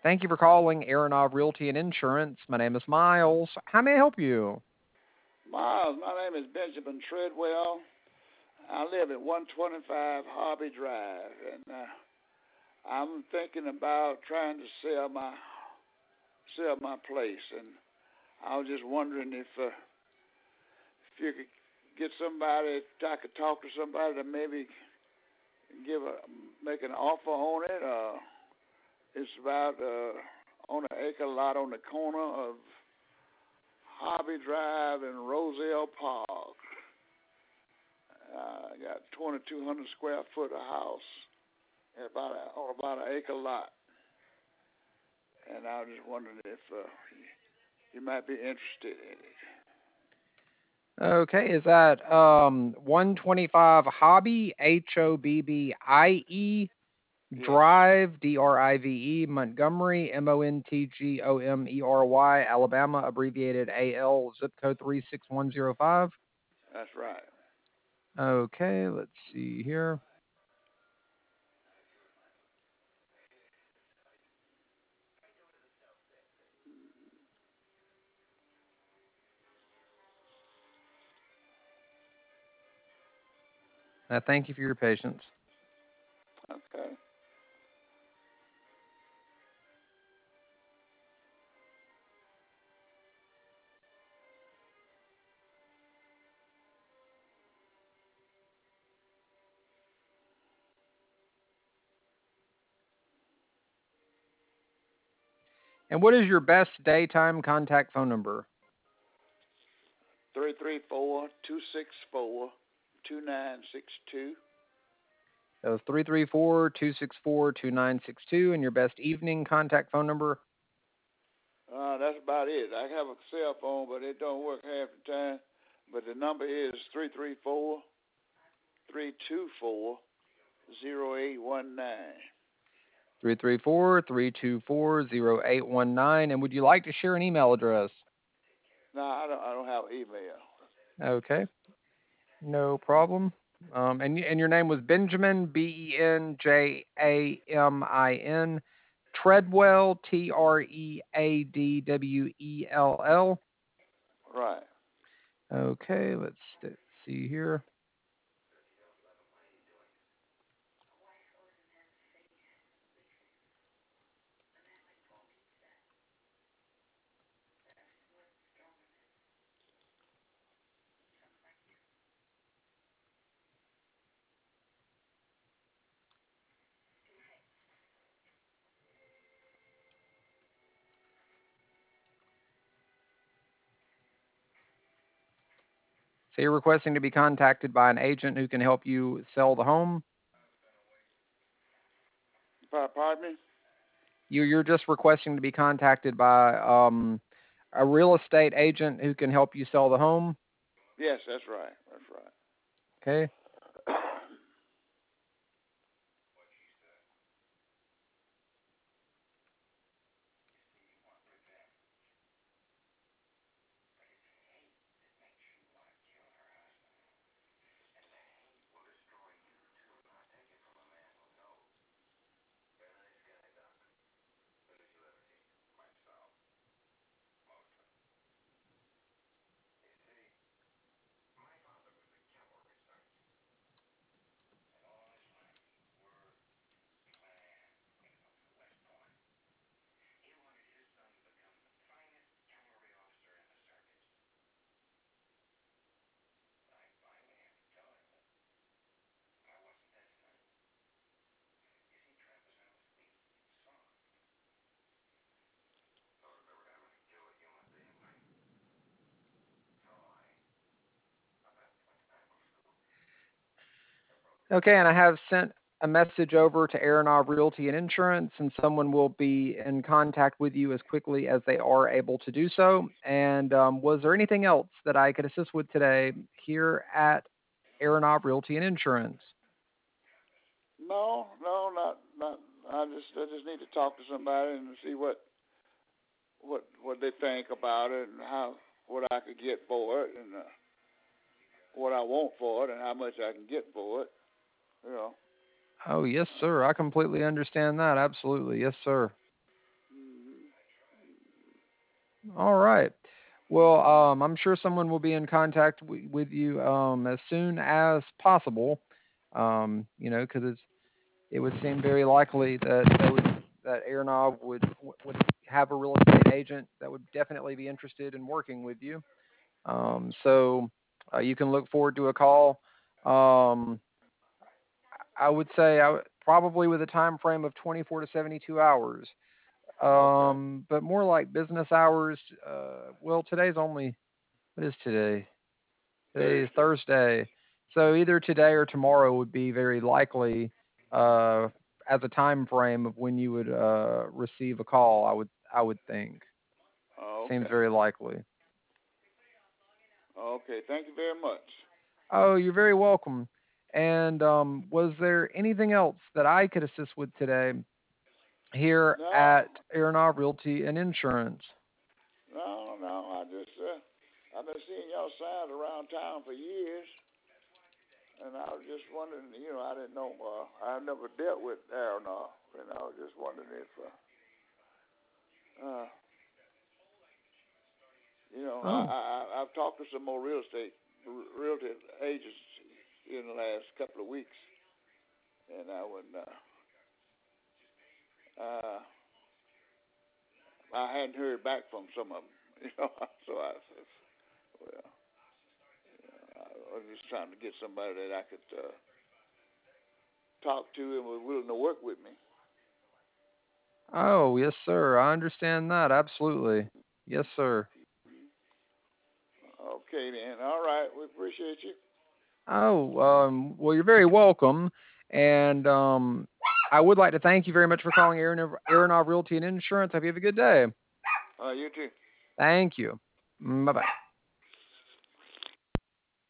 Thank you for calling Aronov Realty and Insurance. My name is Miles. How may I help you? Miles, my name is Benjamin Treadwell. I live at 125 Hobby Drive, and I'm thinking about trying to sell my place. And I was just wondering if you could get somebody, I could talk to somebody to maybe give a make an offer on it. It's about on an acre lot on the corner of Hobby Drive and Roselle Park. I got 2,200 square foot of house on about an acre lot, and I was just wondering if you might be interested in it. Okay, is that 125 Hobby Hobbie Yes, Drive Drive Montgomery Montgomery Alabama abbreviated AL zip code 36105? that's right. Okay, let's see here. Thank you for your patience. Okay. And what is your best daytime contact phone number? 334-264-2962. That was 334-264-2962, and your best evening contact phone number? That's about it. I have a cell phone, but it don't work half the time. But the number is 334-324-0819. 334-324-0819. And would you like to share an email address? No, I don't have email. Okay, no problem. And your name was Benjamin, Benjamin, Treadwell, Treadwell. Right. Okay, let's see here. So you're requesting to be contacted by an agent who can help you sell the home? Pardon me? You're just requesting to be contacted by a real estate agent who can help you sell the home? Yes, that's right. That's right. Okay. Okay, and I have sent a message over to Aronov Realty and Insurance, and someone will be in contact with you as quickly as they are able to do so. And was there anything else that I could assist with today here at Aronov Realty and Insurance? No, no, not. I just need to talk to somebody and see what they think about it and how what I could get for it and what I want for it and how much I can get for it. You know. Oh, yes, sir. I completely understand that. Absolutely. Yes, sir. All right. Well, I'm sure someone will be in contact with you as soon as possible. Because it would seem very likely that Airnob would have a real estate agent that would definitely be interested in working with you. So you can look forward to a call. Um, I would say probably with a time frame of 24 to 72 hours. Okay. But more like business hours. Well, today's only what is today? Today is Thursday. Thursday. So either today or tomorrow would be very likely uh, as a time frame of when you would receive a call. I would think seems Okay. very likely. Okay. Thank you very much. Oh, you're very welcome. And was there anything else that I could assist with today here No, at Aeronaut Realty and Insurance? no. I've been seeing y'all signs around town for years, and I was just wondering. I didn't know. I never dealt with Aeronaut, and I was just wondering if, uh, Oh, I've talked to some more realty agents in the last couple of weeks, and uh, I hadn't heard back from some of them. So I said, well, I was just trying to get somebody that I could talk to and was willing to work with me. oh, yes, sir. I understand that absolutely. Yes, sir. Okay then. All right. We appreciate you. Oh, well, you're very welcome. And I would like to thank you very much for calling Aeronov Realty and Insurance. Hope you have a good day. You too. Thank you. Bye bye.